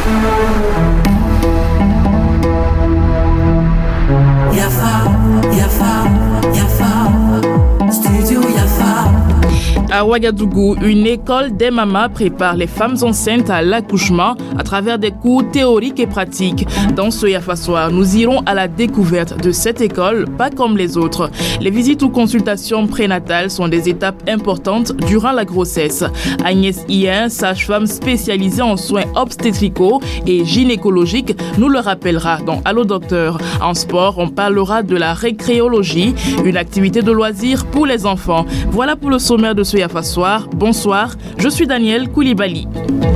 À Ouagadougou, une école des mamas prépare les femmes enceintes à l'accouchement à travers des cours théoriques et pratiques. Dans ce Yafa Soir, nous irons à la découverte de cette école, pas comme les autres. Les visites ou consultations prénatales sont des étapes importantes durant la grossesse. Agnès Ien, sage-femme spécialisée en soins obstétricaux et gynécologiques, nous le rappellera dans Allo Docteur. En sport, on parlera de la récréologie, une activité de loisir pour les enfants. Voilà pour le sommaire de ce Yafa Soir. Bonsoir, je suis Daniel Koulibaly.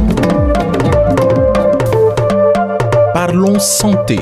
Parlons santé.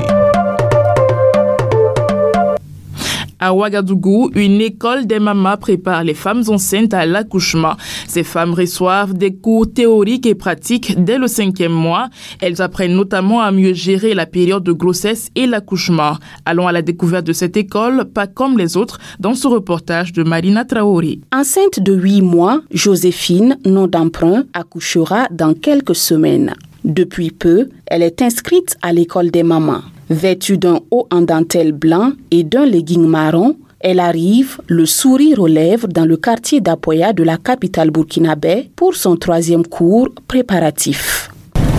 À Ouagadougou, une école des mamas prépare les femmes enceintes à l'accouchement. Ces femmes reçoivent des cours théoriques et pratiques dès le 5e mois. Elles apprennent notamment à mieux gérer la période de grossesse et l'accouchement. Allons à la découverte de cette école, pas comme les autres, dans ce reportage de Marina Traoré. Enceinte de 8 mois, Joséphine, nom d'emprunt, accouchera dans quelques semaines. Depuis peu, elle est inscrite à l'école des mamans. Vêtue d'un haut en dentelle blanc et d'un legging marron, elle arrive, le sourire aux lèvres, dans le quartier d'Apoya de la capitale burkinabé pour son 3e cours préparatif.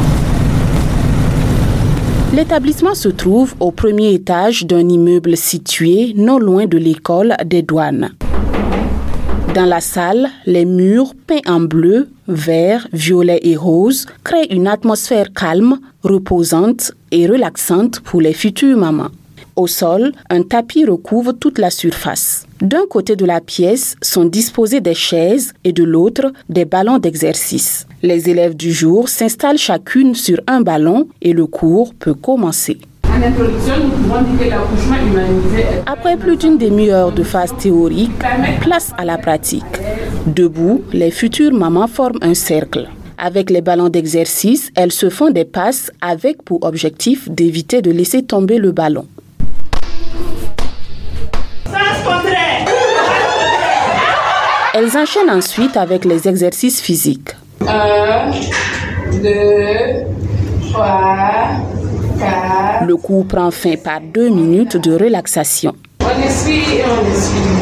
L'établissement se trouve au 1er étage d'un immeuble situé non loin de l'école des douanes. Dans la salle, les murs peints en bleu, vert, violet et rose créent une atmosphère calme, reposante et relaxante pour les futures mamans. Au sol, un tapis recouvre toute la surface. D'un côté de la pièce sont disposées des chaises et de l'autre, des ballons d'exercice. Les élèves du jour s'installent chacune sur un ballon et le cours peut commencer. En introduction, nous pouvons dire que l'accouchement humanisé est... Après plus d'une demi-heure de phase théorique, place à la pratique. Debout, les futures mamans forment un cercle. Avec les ballons d'exercice, elles se font des passes avec pour objectif d'éviter de laisser tomber le ballon. Elles enchaînent ensuite avec les exercices physiques. 1, 2, 3... Le cours prend fin par 2 minutes de relaxation. On essuie et on essuie.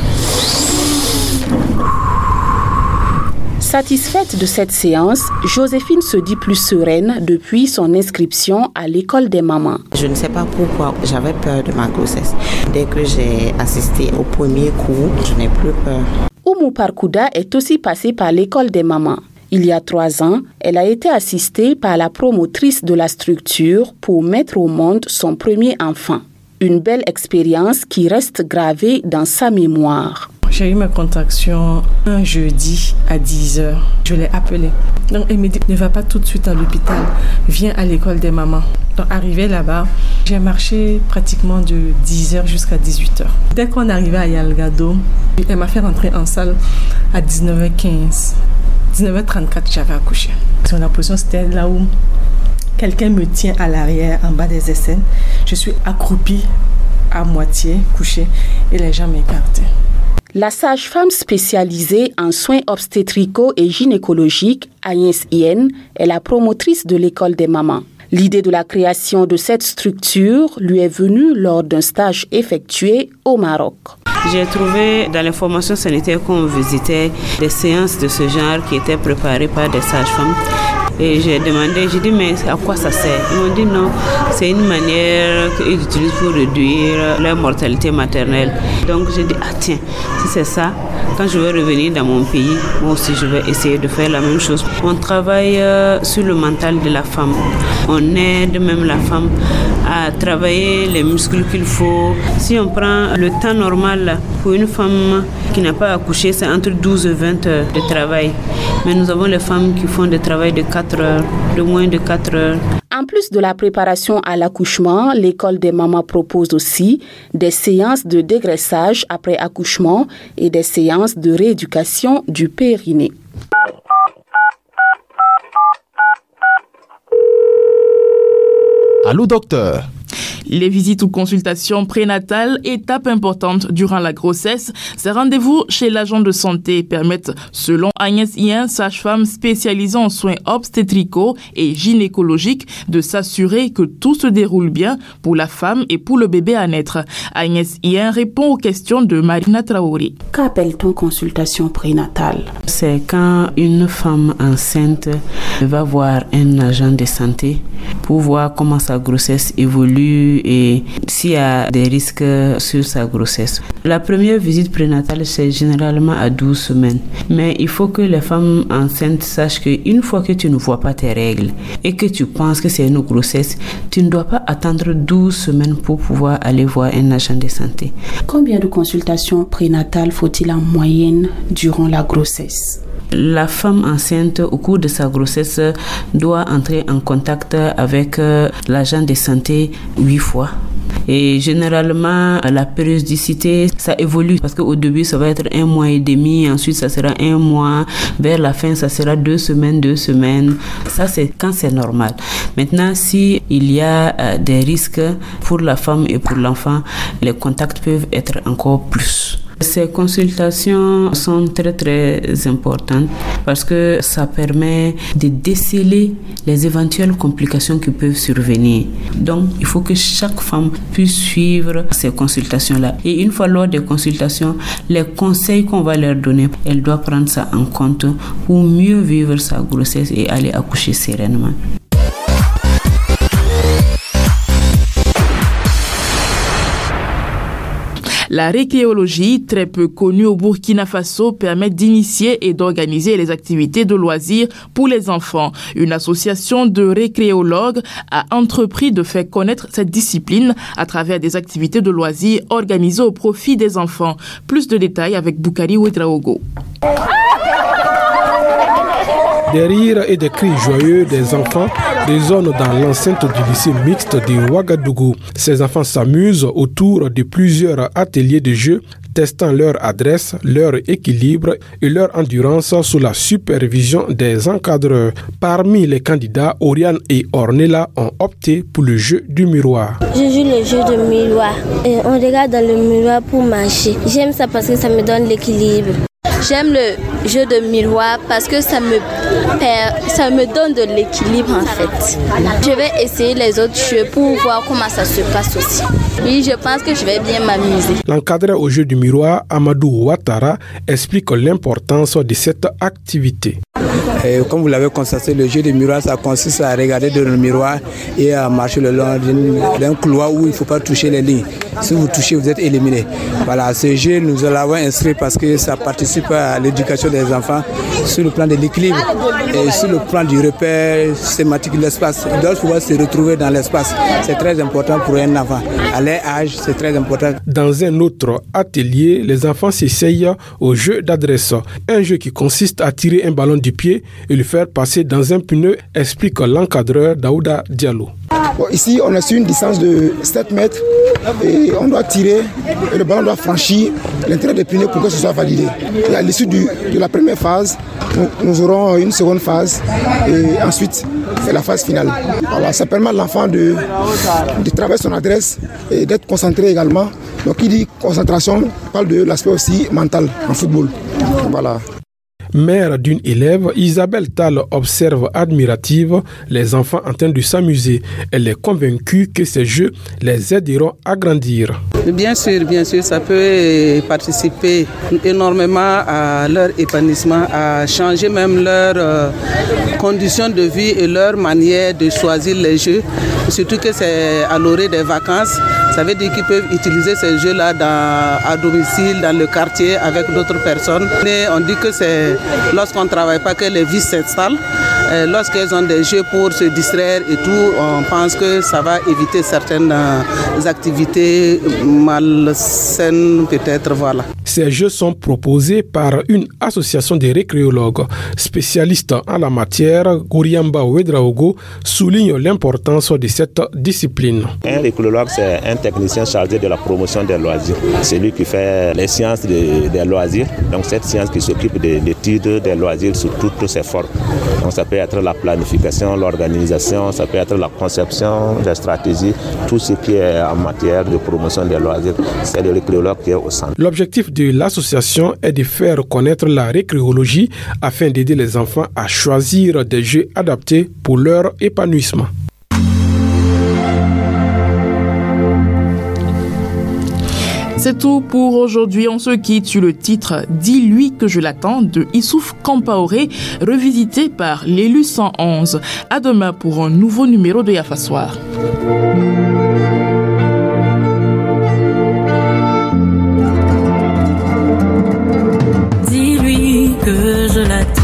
Satisfaite de cette séance, Joséphine se dit plus sereine depuis son inscription à l'école des mamans. Je ne sais pas pourquoi j'avais peur de ma grossesse. Dès que j'ai assisté au premier cours, je n'ai plus peur. Oumou Parkouda est aussi passée par l'école des mamans. Il y a 3 ans, elle a été assistée par la promotrice de la structure pour mettre au monde son premier enfant. Une belle expérience qui reste gravée dans sa mémoire. J'ai eu mes contractions un jeudi à 10h. Je l'ai appelée. Donc, elle me dit, ne va pas tout de suite à l'hôpital. Viens à l'école des mamans. Donc, arrivée là-bas, j'ai marché pratiquement de 10h jusqu'à 18h. Dès qu'on arrivait à Yalgado, elle m'a fait rentrer en salle à 19h15. 19h34, j'avais accouché. La position, c'était là où quelqu'un me tient à l'arrière, en bas des aisselles. Je suis accroupie à moitié, couchée, et les jambes écartées. La sage-femme spécialisée en soins obstétricaux et gynécologiques, Agnès Ien, est la promotrice de l'école des mamans. L'idée de la création de cette structure lui est venue lors d'un stage effectué au Maroc. J'ai trouvé dans les formations sanitaires qu'on visitait des séances de ce genre qui étaient préparées par des sages-femmes. Et j'ai demandé, j'ai dit, mais à quoi ça sert? Ils m'ont dit non, c'est une manière qu'ils utilisent pour réduire la mortalité maternelle. Donc j'ai dit, ah tiens, si c'est ça, quand je vais revenir dans mon pays, moi aussi je vais essayer de faire la même chose. On travaille sur le mental de la femme. On aide même la femme à travailler les muscles qu'il faut. Si on prend le temps normal pour une femme qui n'a pas accouché, c'est entre 12 et 20 heures de travail. Mais nous avons les femmes qui font des travail de 4 heures, de moins de 4 heures. En plus de la préparation à l'accouchement, l'école des mamans propose aussi des séances de dégraissage après accouchement et des séances de rééducation du périnée. Allô docteur. Les visites ou consultations prénatales, étape importante durant la grossesse. Ces rendez-vous chez l'agent de santé permettent, selon Agnès Ien, sage-femme spécialisée en soins obstétricaux et gynécologiques, de s'assurer que tout se déroule bien pour la femme et pour le bébé à naître. Agnès Ien répond aux questions de Marina Traoré. Qu'appelle-t-on consultation prénatale? C'est quand une femme enceinte va voir un agent de santé pour voir comment sa grossesse évolue et s'il y a des risques sur sa grossesse. La première visite prénatale, c'est généralement à 12 semaines. Mais il faut que les femmes enceintes sachent qu'une fois que tu ne vois pas tes règles et que tu penses que c'est une grossesse, tu ne dois pas attendre 12 semaines pour pouvoir aller voir un agent de santé. Combien de consultations prénatales faut-il en moyenne durant la grossesse? La femme enceinte, au cours de sa grossesse, doit entrer en contact avec l'agent de santé 8 fois. Et généralement, la périodicité, ça évolue parce qu'au début, ça va être 1 mois et demi, ensuite ça sera 1 mois, vers la fin, ça sera 2 semaines. Ça, c'est quand c'est normal. Maintenant, si il y a des risques pour la femme et pour l'enfant, les contacts peuvent être encore plus. Ces consultations sont très très importantes parce que ça permet de déceler les éventuelles complications qui peuvent survenir. Donc, il faut que chaque femme puisse suivre ces consultations-là. Et une fois lors des consultations, les conseils qu'on va leur donner, elle doit prendre ça en compte pour mieux vivre sa grossesse et aller accoucher sereinement. La récréologie, très peu connue au Burkina Faso, permet d'initier et d'organiser les activités de loisirs pour les enfants. Une association de récréologues a entrepris de faire connaître cette discipline à travers des activités de loisirs organisées au profit des enfants. Plus de détails avec Boukari Ouedraogo. Des rires et des cris joyeux des enfants résonnent dans l'enceinte du lycée mixte de Ouagadougou. Ces enfants s'amusent autour de plusieurs ateliers de jeux, testant leur adresse, leur équilibre et leur endurance sous la supervision des encadreurs. Parmi les candidats, Oriane et Ornella ont opté pour le jeu du miroir. Je joue le jeu du miroir et on regarde dans le miroir pour marcher. J'aime ça parce que ça me donne l'équilibre. J'aime le jeu de miroir parce que ça me donne de l'équilibre en fait. Je vais essayer les autres jeux pour voir comment ça se passe aussi. Oui, je pense que je vais bien m'amuser. L'encadreur au jeu du miroir, Amadou Ouattara, explique l'importance de cette activité. Et comme vous l'avez constaté, le jeu du miroir, ça consiste à regarder dans le miroir et à marcher le long d'un couloir où il ne faut pas toucher les lignes. Si vous touchez, vous êtes éliminé. Voilà, ce jeu, nous l'avons inscrit parce que ça participe à l'éducation des enfants sur le plan de l'équilibre et sur le plan du repère sématique de l'espace. Ils doivent pouvoir se retrouver dans l'espace. C'est très important pour un enfant. À leur âge, c'est très important. Dans un autre atelier, les enfants s'essayent au jeu d'adresse. Un jeu qui consiste à tirer un ballon du pied et le faire passer dans un pneu, explique l'encadreur Daouda Diallo. Bon, ici, on est sur une distance de 7 mètres et on doit tirer et le ballon doit franchir l'intérieur des pneus pour que ce soit validé. Et à l'issue de la première phase, nous aurons une seconde phase et ensuite, c'est la phase finale. Voilà, ça permet à l'enfant de travailler son adresse et d'être concentré également. Donc, qui dit concentration parle de l'aspect aussi mental en football. Voilà. Mère d'une élève, Isabelle Tal observe admirative les enfants en train de s'amuser. Elle est convaincue que ces jeux les aideront à grandir. Bien sûr, ça peut participer énormément à leur épanouissement, à changer même leurs conditions de vie et leur manière de choisir les jeux. Surtout que c'est à l'orée des vacances. Ça veut dire qu'ils peuvent utiliser ces jeux-là à domicile, dans le quartier, avec d'autres personnes. Et on dit que c'est lorsqu'on ne travaille pas que les vices s'installent. Lorsqu'elles ont des jeux pour se distraire et tout, on pense que ça va éviter certaines activités malsaines peut-être, voilà. Ces jeux sont proposés par une association de récréologues spécialistes en la matière. Gouriamba Ouedraogo souligne l'importance de cette discipline. Un récréologue, c'est un technicien chargé de la promotion des loisirs. C'est lui qui fait les sciences des loisirs. Donc cette science qui s'occupe de l'étude des loisirs sous toutes ses formes. Donc ça peut peut être la planification, l'organisation, ça peut être la conception, la stratégie, tout ce qui est en matière de promotion des loisirs. C'est le récréologue qui est au centre. L'objectif de l'association est de faire connaître la récréologie afin d'aider les enfants à choisir des jeux adaptés pour leur épanouissement. C'est tout pour aujourd'hui. On se quitte sur le titre « Dis-lui que je l'attends » de Issouf Kampaoré, revisité par l'élu 111. À demain pour un nouveau numéro de Yafa Soir. Dis-lui que je l'attends.